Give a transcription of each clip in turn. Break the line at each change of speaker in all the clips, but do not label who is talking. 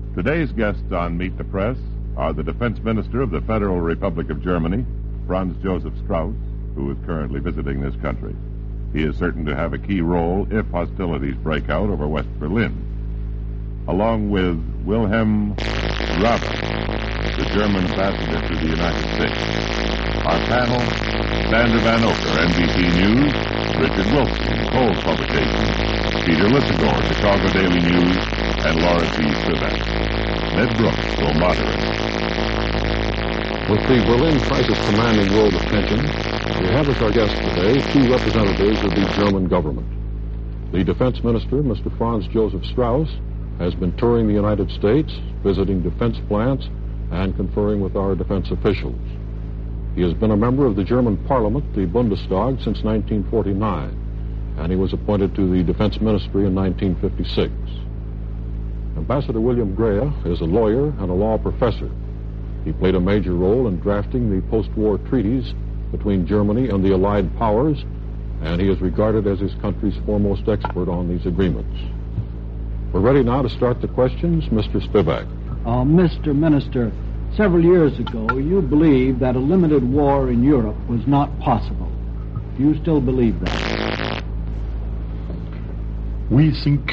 Today's guests on Meet the Press are the Defense Minister of the Federal Republic of Germany, Franz Josef Strauss, who is currently visiting this country. He is certain to have a key role if hostilities break out over West Berlin. Along with Wilhelm Raabe, the German ambassador to the United States. Our panel, Sander Van Oker, NBC News, Richard Wilson, Coles Publications, Peter Lisagor, Chicago Daily News, and Laura C. Spivak. Ned Brooks will moderate.
With the Berlin crisis commanding world attention, we have as our guests today two representatives of the German government. The Defense Minister, Mr. Franz Josef Strauss, has been touring the United States, visiting defense plants, and conferring with our defense officials. He has been a member of the German Parliament, the Bundestag, since 1949, and he was appointed to the Defense Ministry in 1956. Ambassador William Greer is a lawyer and a law professor. He played a major role in drafting the post-war treaties between Germany and the Allied powers, and he is regarded as his country's foremost expert on these agreements. We're ready now to start the questions. Mr. Spivak.
Mr. Minister, several years ago, you believed that a limited war in Europe was not possible. Do you still believe that?
We think,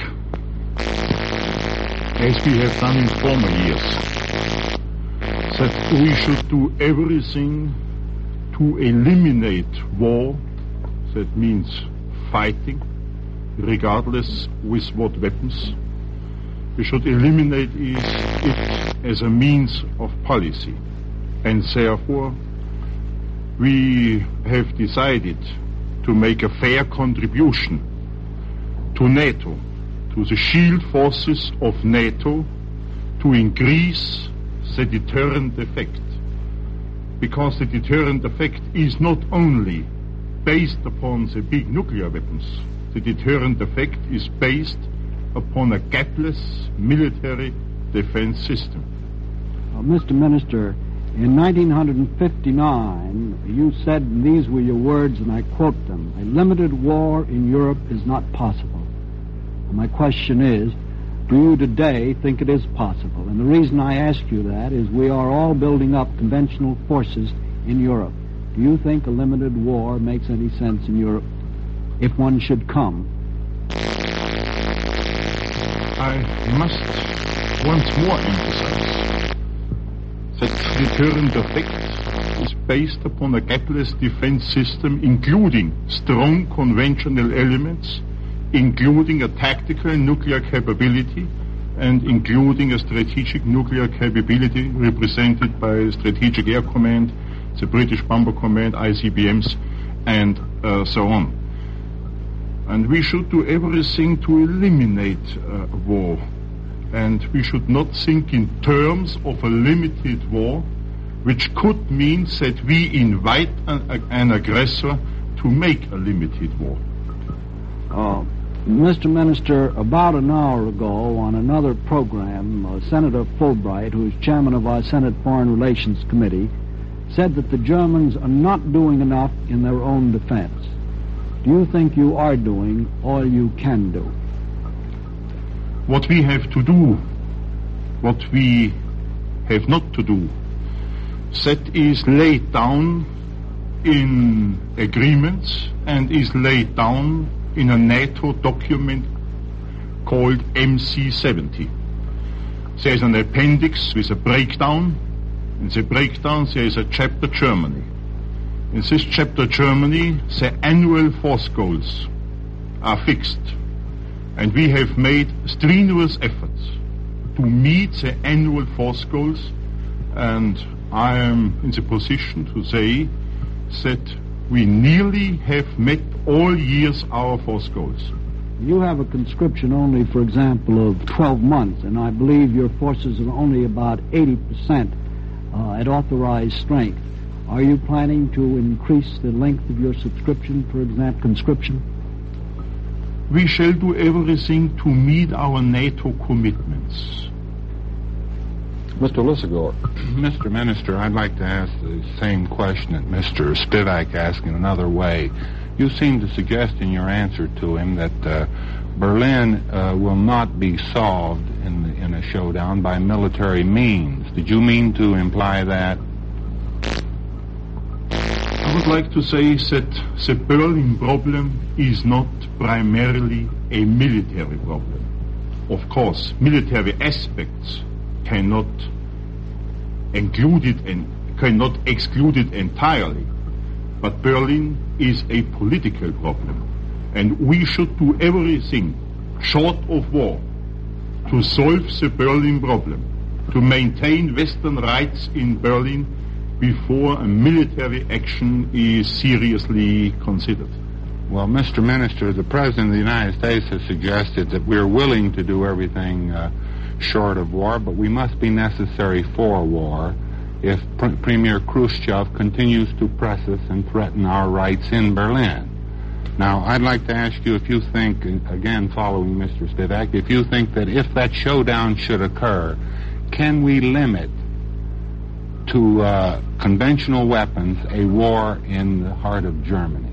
as we have done in former years, that we should do everything to eliminate war. That means fighting, regardless with what weapons. We should eliminate it as a means of policy. And therefore, we have decided to make a fair contribution to NATO, to the shield forces of NATO, to increase the deterrent effect. Because the deterrent effect is not only based upon the big nuclear weapons, the deterrent effect is based upon a gapless military defense system.
Mr. Minister, in 1959, you said, and these were your words, and I quote them, "A limited war in Europe is not possible." And my question is, do you today think it is possible? And the reason I ask you that is we are all building up conventional forces in Europe. Do you think a limited war makes any sense in Europe, if one should come?
I must once more emphasize that deterrent effect is based upon a gapless defense system, including strong conventional elements, including a tactical nuclear capability, and including a strategic nuclear capability represented by Strategic Air Command, the British Bomber Command, ICBMs, and so on. And we should do everything to eliminate war. And we should not think in terms of a limited war, which could mean that we invite an aggressor to make a limited war.
Mr. Minister, about an hour ago on another program, Senator Fulbright, who is chairman of our Senate Foreign Relations Committee, said that the Germans are not doing enough in their own defense. Do you think you are doing all you can do?
What we have to do, what we have not to do, that is laid down in agreements and is laid down in a NATO document called MC70. There's an appendix with a breakdown. In the breakdown there is a chapter Germany. In this chapter Germany, the annual force goals are fixed. And we have made strenuous efforts to meet the annual force goals, and I am in the position to say that we nearly have met all years our force goals.
You have a conscription only, for example, of 12 months, and I believe your forces are only about 80% at authorized strength. Are you planning to increase the length of your subscription, for example, conscription?
We shall do everything to meet our NATO commitments.
Mr. Lisagor.
Mr. Minister, I'd like to ask the same question that Mr. Spivak asked in another way. You seem to suggest in your answer to him that Berlin will not be solved in a showdown by military means. Did you mean to imply that?
I would like to say that the Berlin problem is not primarily a military problem. Of course, military aspects cannot exclude it entirely, but Berlin is a political problem, and we should do everything short of war to solve the Berlin problem, to maintain Western rights in Berlin before a military action is seriously considered.
Well, Mr. Minister, the President of the United States has suggested that we're willing to do everything short of war, but we must be necessary for war if Premier Khrushchev continues to press us and threaten our rights in Berlin. Now, I'd like to ask you if you think, again following Mr. Spivak, if you think that if that showdown should occur, can we limit to conventional weapons a war in the heart of Germany?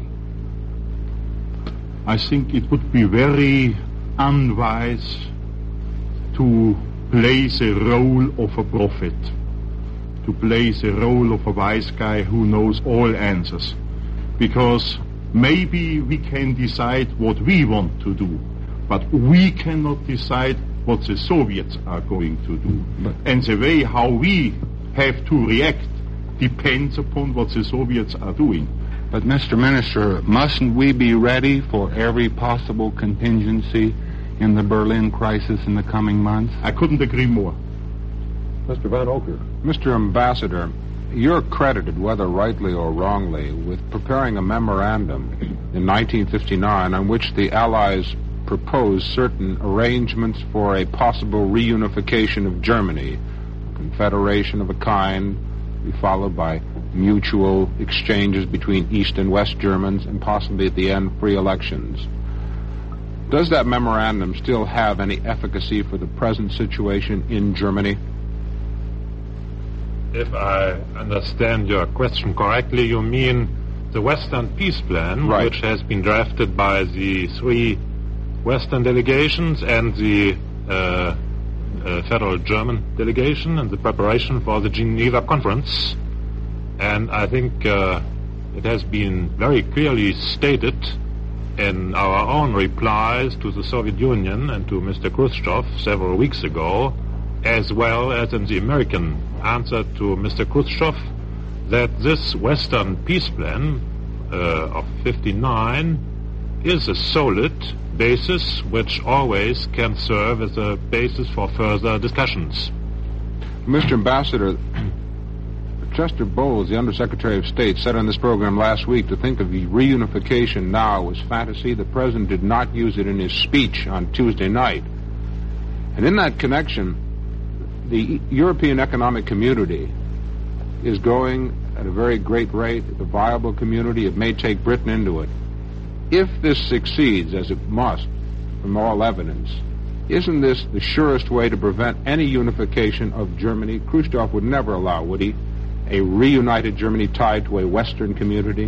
I think it would be very unwise to play the role of a prophet, to play the role of a wise guy who knows all answers. Because maybe we can decide what we want to do, but we cannot decide what the Soviets are going to do. And the way how we have to react depends upon what the Soviets are doing.
But, Mr. Minister, mustn't we be ready for every possible contingency in the Berlin crisis in the coming months?
I couldn't agree more.
Mr. Van Oker.
Mr. Ambassador, you're credited, whether rightly or wrongly, with preparing a memorandum in 1959 on which the Allies proposed certain arrangements for a possible reunification of Germany, a confederation of a kind, be followed by mutual exchanges between East and West Germans, and possibly at the end free elections. Does that memorandum still have any efficacy for the present situation in Germany?
If I understand your question correctly, you mean the Western Peace Plan,
right,
which has been drafted by the three Western delegations and the Federal German delegation in the preparation for the Geneva Conference. And I think it has been very clearly stated in our own replies to the Soviet Union and to Mr. Khrushchev several weeks ago, as well as in the American answer to Mr. Khrushchev, that this Western Peace Plan of 59 is a solid basis which always can serve as a basis for further discussions.
Mr. Ambassador, Chester Bowles, the Undersecretary of State, said on this program last week to think of the reunification now as fantasy. The President did not use it in his speech on Tuesday night. And in that connection, the European Economic Community is going at a very great rate. It's a viable community. It may take Britain into it. If this succeeds, as it must, from all evidence, isn't this the surest way to prevent any unification of Germany? Khrushchev would never allow, would he, a reunited Germany tied to a Western community?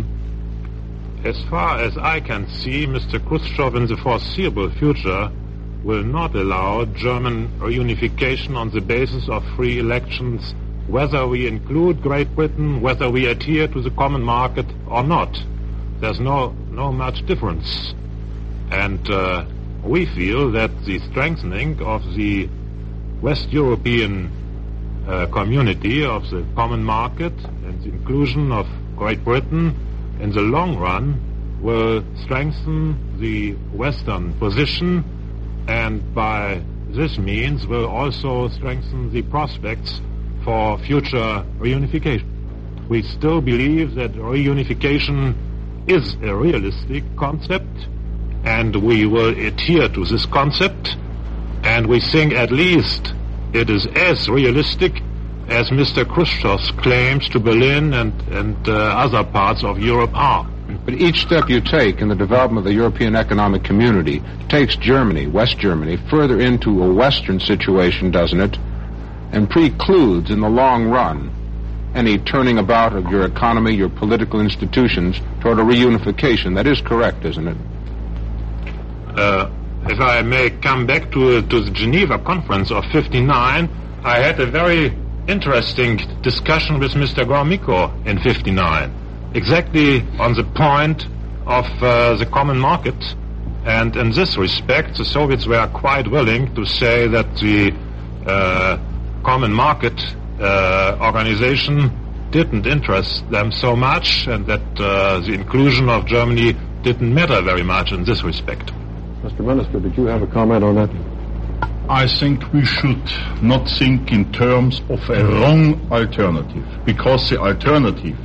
As far as I can see, Mr. Khrushchev in the foreseeable future will not allow German reunification on the basis of free elections, whether we include Great Britain, whether we adhere to the common market or not. There's no much difference. And we feel that the strengthening of the West European community of the common market and the inclusion of Great Britain in the long run will strengthen the Western position, and by this means will also strengthen the prospects for future reunification. We still believe that reunification is a realistic concept, and we will adhere to this concept, and we think at least it is as realistic as Mr. Khrushchev's claims to Berlin and other parts of Europe are.
But each step you take in the development of the European Economic Community takes Germany, West Germany, further into a Western situation, doesn't it? And precludes, in the long run, any turning about of your economy, your political institutions, toward a reunification. That is correct, isn't it?
if I may come back to the Geneva Conference of '59, I had a very interesting discussion with Mr. Gromyko in '59, exactly on the point of the common market. And in this respect, the Soviets were quite willing to say that the common market organization didn't interest them so much, and that the inclusion of Germany didn't matter very much in this respect.
Mr. Minister, did you have a comment on that?
I think we should not think in terms of a wrong alternative, because the alternative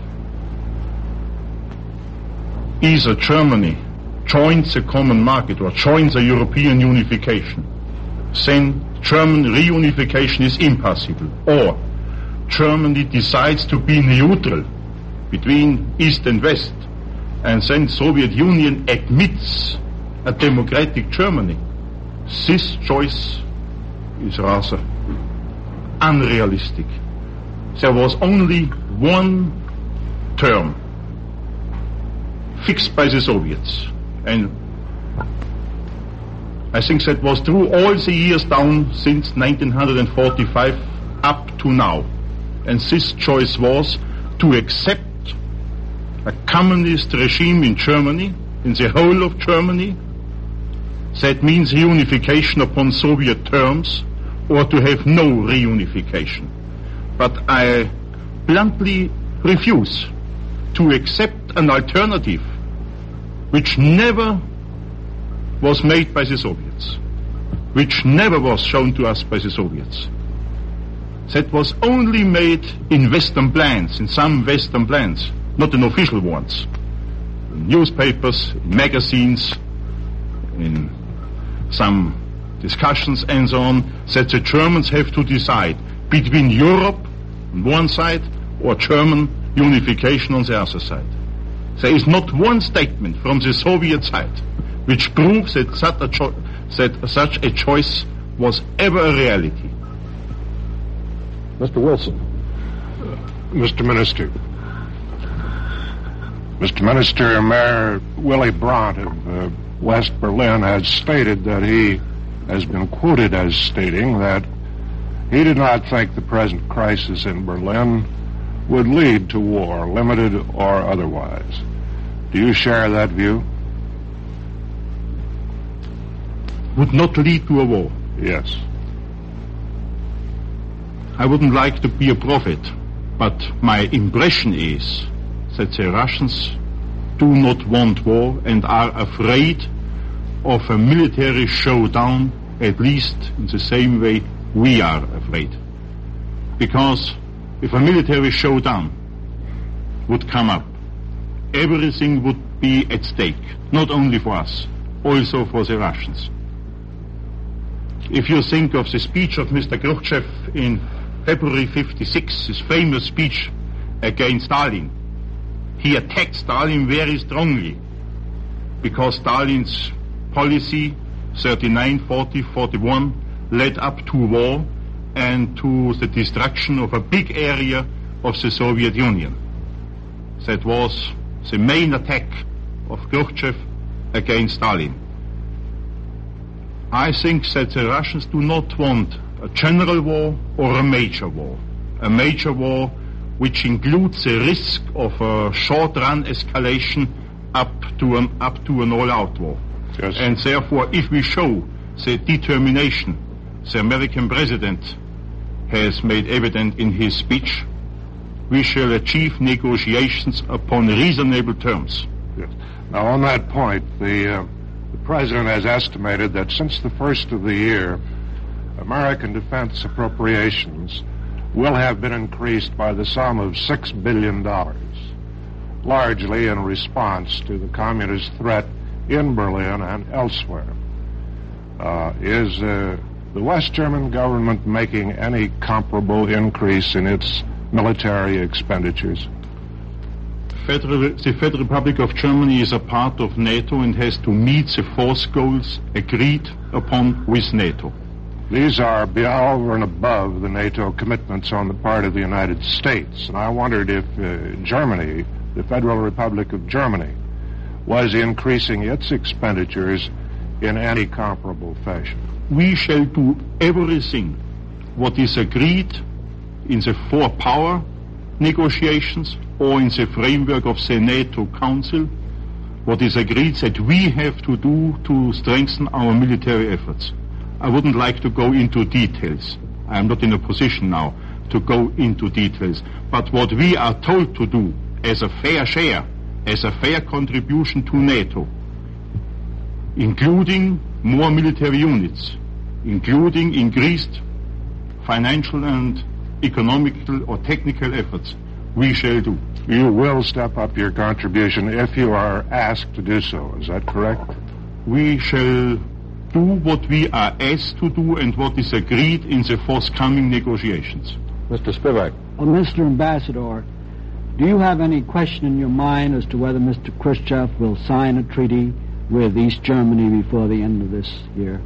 either Germany joins the common market or joins the European unification, then German reunification is impossible. Or Germany decides to be neutral between East and West, and then Soviet Union admits a democratic Germany. This choice is rather unrealistic. There was only one term fixed by the Soviets, and I think that was true all the years down since 1945 up to now. And this choice was to accept a communist regime in Germany, in the whole of Germany. That means reunification upon Soviet terms, or to have no reunification. But I bluntly refuse to accept an alternative which never was made by the Soviets, which never was shown to us by the Soviets. That was only made in Western plans, in some Western plans, not in official ones. In newspapers, in magazines, in some discussions and so on, that the Germans have to decide between Europe on one side or German unification on the other side. There is not one statement from the Soviet side which proves that such a choice was ever a reality.
Mr. Wilson.
Mr. Minister, Mayor Willy Brandt of West Berlin has stated that he has been quoted as stating that he did not think the present crisis in Berlin would lead to war, limited or otherwise. Do you share that view?
Would not lead to a war?
Yes.
I wouldn't like to be a prophet, but my impression is that the Russians do not want war and are afraid of a military showdown, at least in the same way we are afraid. Because if a military showdown would come up, everything would be at stake, not only for us, also for the Russians. If you think of the speech of Mr. Khrushchev in February '56, his famous speech against Stalin, he attacked Stalin very strongly because Stalin's policy 39, 40, 41 led up to war and to the destruction of a big area of the Soviet Union. That was the main attack of Khrushchev against Stalin. I think that the Russians do not want a general war or a major war. A major war which includes the risk of a short-run escalation up to an all-out war.
Yes.
And therefore, if we show the determination the American president has made evident in his speech, we shall achieve negotiations upon reasonable terms.
Yes. Now, on that point, the President has estimated that since the first of the year, American defense appropriations will have been increased by the sum of $6 billion, largely in response to the communist threat in Berlin and elsewhere. Is the West German government making any comparable increase in its military expenditures?
The Federal Republic of Germany is a part of NATO and has to meet the force goals agreed upon with NATO.
These are over and above the NATO commitments on the part of the United States. And I wondered if Germany, the Federal Republic of Germany, was increasing its expenditures in any comparable fashion.
We shall do everything what is agreed in the four-power negotiations or in the framework of the NATO Council, what is agreed that we have to do to strengthen our military efforts. I wouldn't like to go into details. I am not in a position now to go into details. But what we are told to do as a fair share, as a fair contribution to NATO, including more military units, including increased financial and economical or technical efforts, we shall do.
You will step up your contribution if you are asked to do so. Is that correct?
We shall do what we are asked to do and what is agreed in the forthcoming negotiations.
Mr. Spivak.
Well, Mr. Ambassador, do you have any question in your mind as to whether Mr. Khrushchev will sign a treaty with East Germany before the end of this year?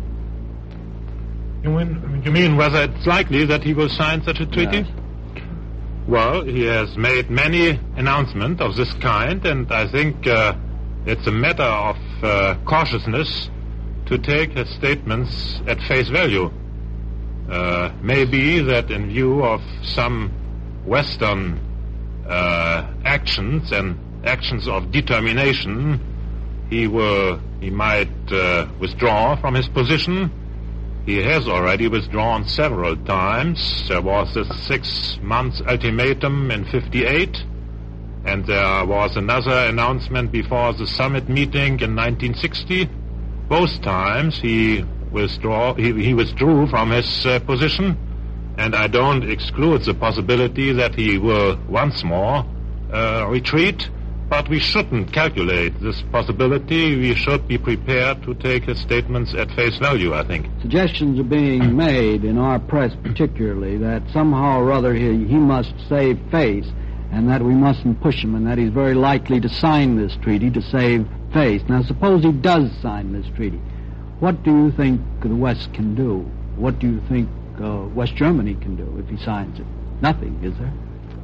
You mean whether it's likely that he will sign such a treaty?
Yes.
Well, he has made many announcements of this kind, and I think it's a matter of cautiousness to take his statements at face value. Maybe that in view of some Western actions and actions of determination, he might withdraw from his position. He has already withdrawn several times. There was a 6 months ultimatum in 1958, and there was another announcement before the summit meeting in 1960. Both times he withdrew from his position, and I don't exclude the possibility that he will once more retreat. But we shouldn't calculate this possibility. We should be prepared to take his statements at face value, I think.
Suggestions are being made in our press particularly that somehow or other he must save face and that we mustn't push him and that he's very likely to sign this treaty to save face. Now, suppose he does sign this treaty. What do you think the West can do? What do you think West Germany can do if he signs it? Nothing, is there?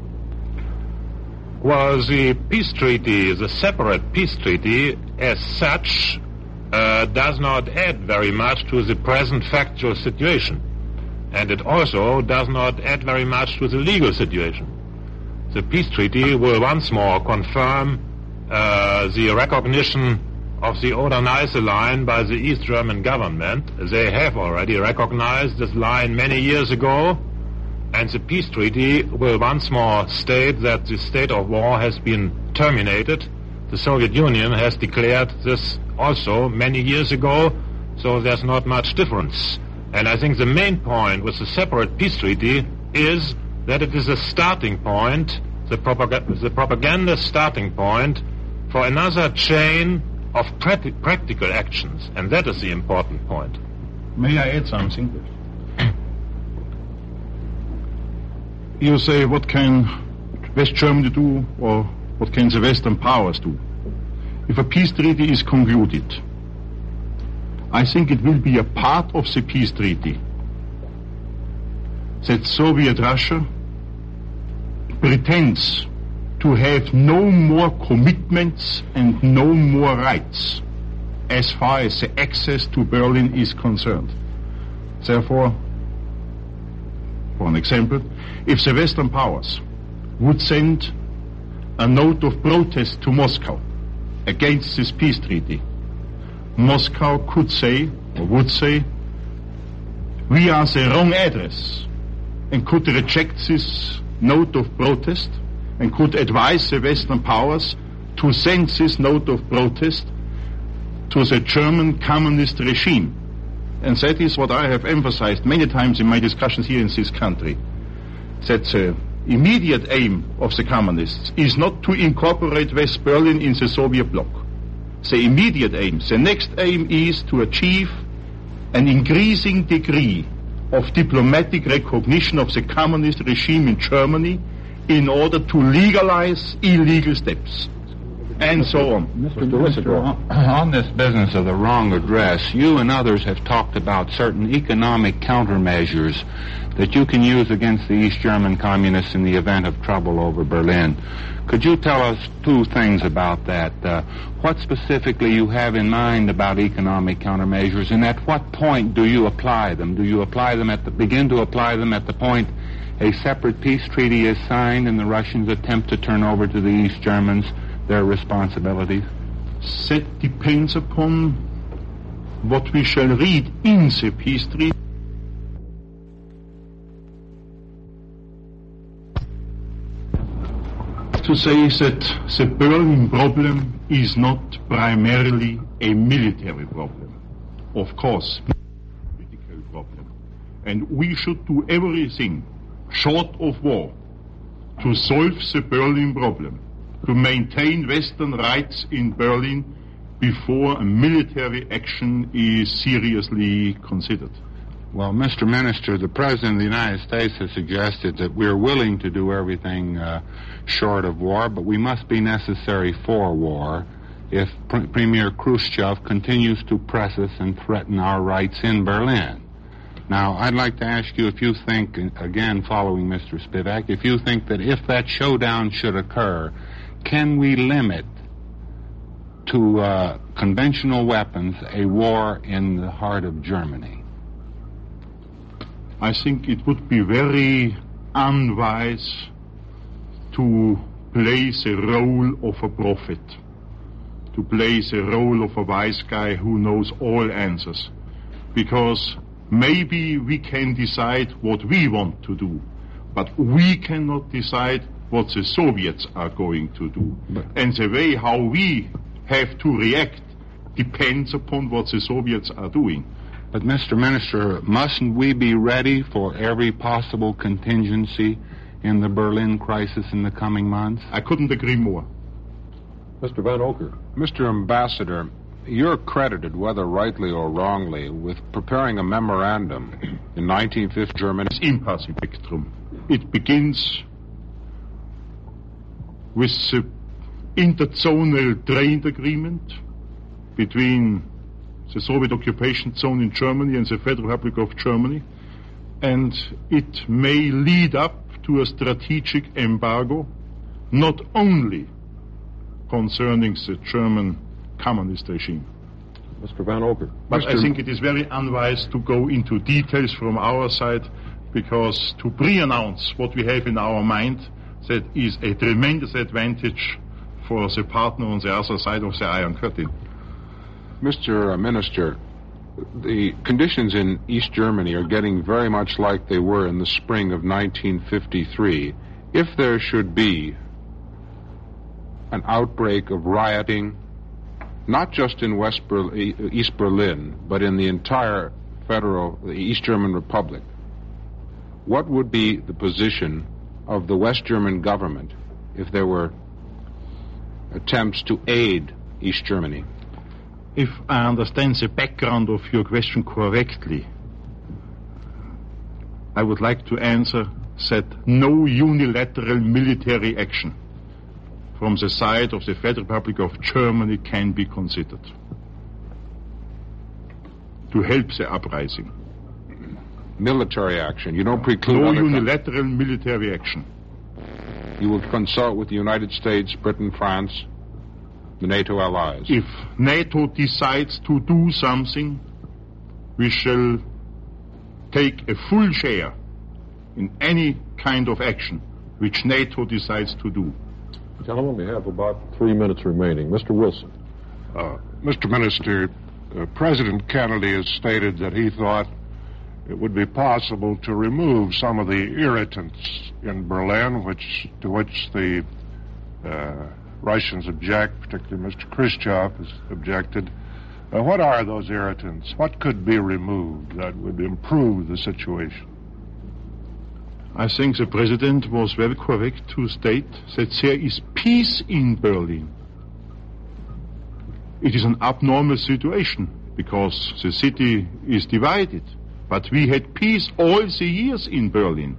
Well, the peace treaty, the separate peace treaty, as such, does not add very much to the present factual situation. And it also does not add very much to the legal situation. The peace treaty will once more confirm the recognition of the Oder-Neiße line by the East German government. They have already recognized this line many years ago. And the peace treaty will once more state that the state of war has been terminated. The Soviet Union has declared this also many years ago, so there's not much difference. And I think the main point with the separate peace treaty is that it is a starting point, the propaganda starting point for another chain of practical actions. And that is the important point.
May I add something? You say, what can West Germany do, or what can the Western powers do? If a peace treaty is concluded, I think it will be a part of the peace treaty that Soviet Russia pretends to have no more commitments and no more rights as far as the access to Berlin is concerned. Therefore, for an example, if the Western powers would send a note of protest to Moscow against this peace treaty, Moscow could say, or would say, we are the wrong address, and could reject this note of protest, and could advise the Western powers to send this note of protest to the German communist regime. And that is what I have emphasized many times in my discussions here in this country, that the immediate aim of the communists is not to incorporate West Berlin in the Soviet bloc. The immediate aim, the next aim is to achieve an increasing degree of diplomatic recognition of the communist regime in Germany in order to legalize illegal steps. and so on.
On this business of the wrong address, you and others have talked about certain economic countermeasures that you can use against the East German communists in the event of trouble over Berlin. Could you tell us two things about that? What specifically you have in mind about economic countermeasures, and at what point do you apply them? Do you begin to apply them at the point a separate peace treaty is signed and the Russians attempt to turn over to the East Germans their responsibilities?
That depends upon what we shall read in the peace treaty. To say that the Berlin problem is not primarily a military problem. Of course, it's a political problem. And we should do everything short of war to solve the Berlin problem, to maintain Western rights in Berlin before a military action is seriously considered.
Well, Mr. Minister, the President of the United States has suggested that we're willing to do everything short of war, but we must be necessary for war if Premier Khrushchev continues to press us and threaten our rights in Berlin. Now, I'd like to ask you if you think, again following Mr. Spivak, if you think that if that showdown should occur, can we limit to conventional weapons a war in the heart of Germany?
I think it would be very unwise to play the role of a prophet, to play the role of a wise guy who knows all answers. Because maybe we can decide what we want to do, but we cannot decide what the Soviets are going to do. And the way how we have to react depends upon what the Soviets are doing.
But, Mr. Minister, mustn't we be ready for every possible contingency in the Berlin crisis in the coming months?
I couldn't agree more.
Mr. Van Oker.
Mr. Ambassador, you're credited, whether rightly or wrongly, with preparing a memorandum in 1950 Germany.
Impasse spectrum. It begins with the interzonal trade agreement between the Soviet occupation zone in Germany and the Federal Republic of Germany, and it may lead up to a strategic embargo, not only concerning the German communist regime.
Mr. Van Oker.
But I think it is very unwise to go into details from our side, because to pre-announce what we have in our mind, that is a tremendous advantage for the partner on the other side of the Iron Curtain.
Mr. Minister, the conditions in East Germany are getting very much like they were in the spring of 1953. If there should be an outbreak of rioting, not just in East Berlin, but in the entire East German Republic, what would be the position of the West German government if there were attempts to aid East Germany?
If I understand the background of your question correctly, I would like to answer that no unilateral military action from the side of the Federal Republic of Germany can be considered to help the uprising.
Military action. You don't preclude
no unilateral military action.
You will consult with the United States, Britain, France, the NATO allies.
If NATO decides to do something, we shall take a full share in any kind of action which NATO decides to do.
Gentlemen, we have about 3 minutes remaining. Mr. Wilson.
Mr. Minister, President Kennedy has stated that he thought it would be possible to remove some of the irritants in Berlin, to which the Russians object, particularly Mr. Khrushchev has objected. What are those irritants? What could be removed that would improve the situation?
I think the President was very correct to state that there is peace in Berlin. It is an abnormal situation because the city is divided. But we had peace all the years in Berlin.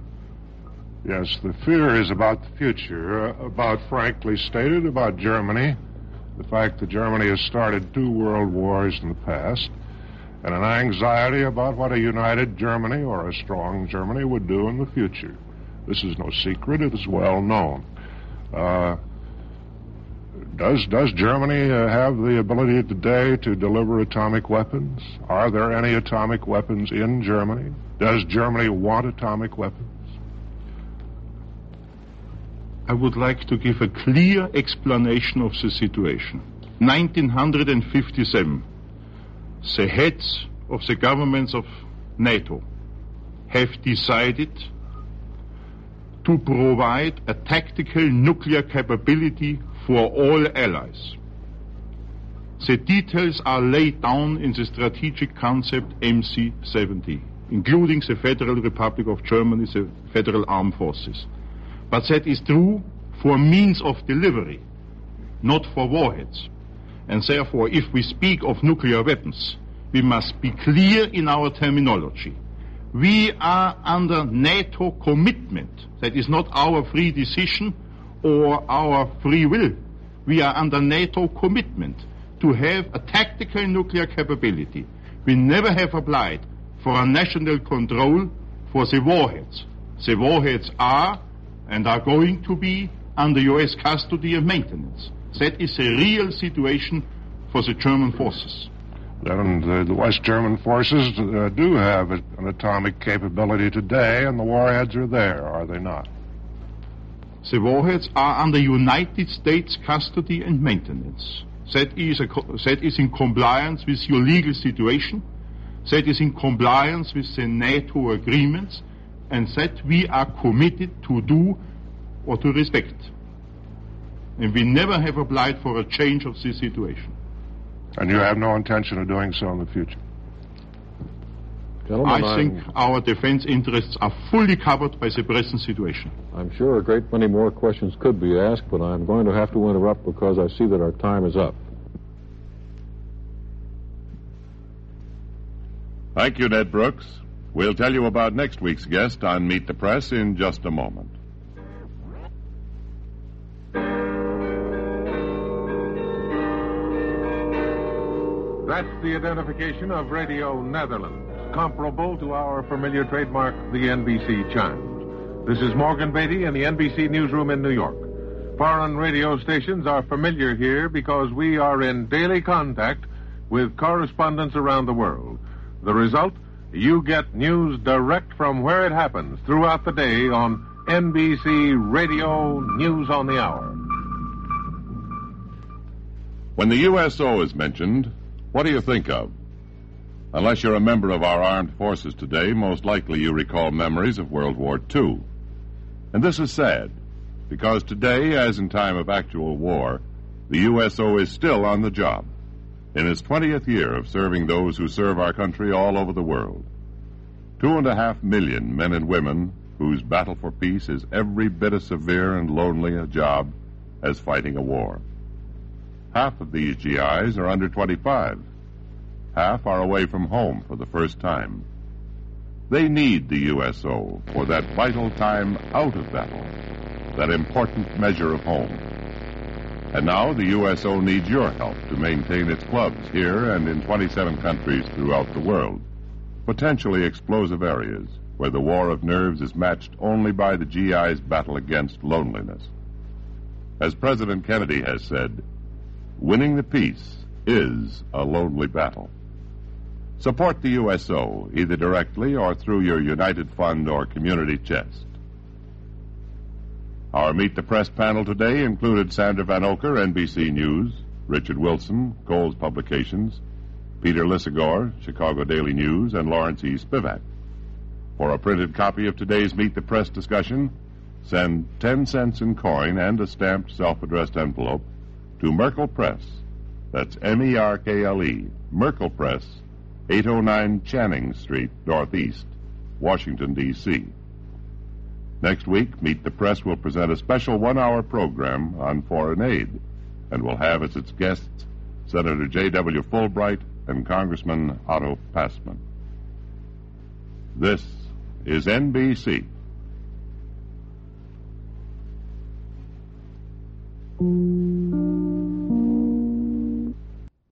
Yes, the fear is about the future, frankly stated, about Germany. the fact that Germany has started 2 world wars in the past, and an anxiety about what a united Germany or a strong Germany would do in the future. This is no secret. It is well known. Does Germany have the ability today to deliver atomic weapons? Are there any atomic weapons in Germany? Does Germany want atomic weapons?
I would like to give a clear explanation of the situation. 1957, the heads of the governments of NATO have decided to provide a tactical nuclear capability for all allies. The details are laid down in the strategic concept MC-70, including the Federal Republic of Germany, the Federal Armed Forces. But that is true for means of delivery, not for warheads. And therefore, if we speak of nuclear weapons, we must be clear in our terminology. We are under NATO commitment. That is not our free decision or our free will. We are under NATO commitment to have a tactical nuclear capability. We never have applied for a national control for the warheads. The warheads are and are going to be under US custody and maintenance. That is the real situation for the German forces.
Then the West German forces do have an atomic capability today, and the warheads are there, are they not?
The warheads are under United States custody and maintenance. That is in compliance with your legal situation. That is in compliance with the NATO agreements, and that we are committed to do or to respect. And we never have applied for a change of this situation.
And you have no intention of doing so in the future?
Gentlemen,
I think our defense interests are fully covered by the present situation.
I'm sure a great many more questions could be asked, but I'm going to have to interrupt because I see that our time is up.
Thank you, Ned Brooks. We'll tell you about next week's guest on Meet the Press in just a moment.
That's the identification of Radio Netherlands, comparable to our familiar trademark, the NBC Chimes. This is Morgan Beatty in the NBC newsroom in New York. Foreign radio stations are familiar here because we are in daily contact with correspondents around the world. The result, you get news direct from where it happens throughout the day on NBC Radio News on the Hour.
When the USO is mentioned, what do you think of? Unless you're a member of our armed forces today, most likely you recall memories of World War II. And this is sad, because today, as in time of actual war, the USO is still on the job, in its 20th year of serving those who serve our country all over the world. 2.5 million men and women whose battle for peace is every bit as severe and lonely a job as fighting a war. Half of these GIs are under 25. Half are away from home for the first time. They need the USO for that vital time out of battle, that important measure of home. And now the USO needs your help to maintain its clubs here and in 27 countries throughout the world, potentially explosive areas where the war of nerves is matched only by the GI's battle against loneliness. As President Kennedy has said, winning the peace is a lonely battle. Support the USO, either directly or through your United Fund or community chest. Our Meet the Press panel today included Sandra Van Oker, NBC News, Richard Wilson, Coles Publications, Peter Lissagore, Chicago Daily News, and Lawrence E. Spivak. For a printed copy of today's Meet the Press discussion, send 10 cents in coin and a stamped self-addressed envelope to Merkel Press. That's M-E-R-K-L-E, Merkel Press, 809 Channing Street, Northeast, Washington, D.C. Next week, Meet the Press will present a special one-hour program on foreign aid, and will have as its guests Senator J.W. Fulbright and Congressman Otto Passman. This is NBC.